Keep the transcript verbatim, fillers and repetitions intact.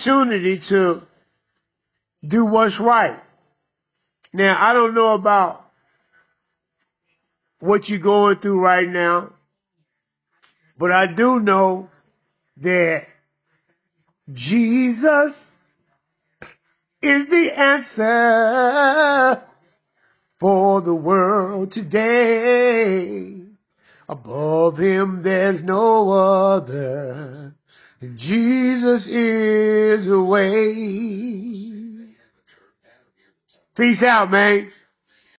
opportunity to do what's right. Now, I don't know about what you're going through right now, but I do know that Jesus is the answer for the world today. Above him there's no other, and Jesus is the way. Peace out, man.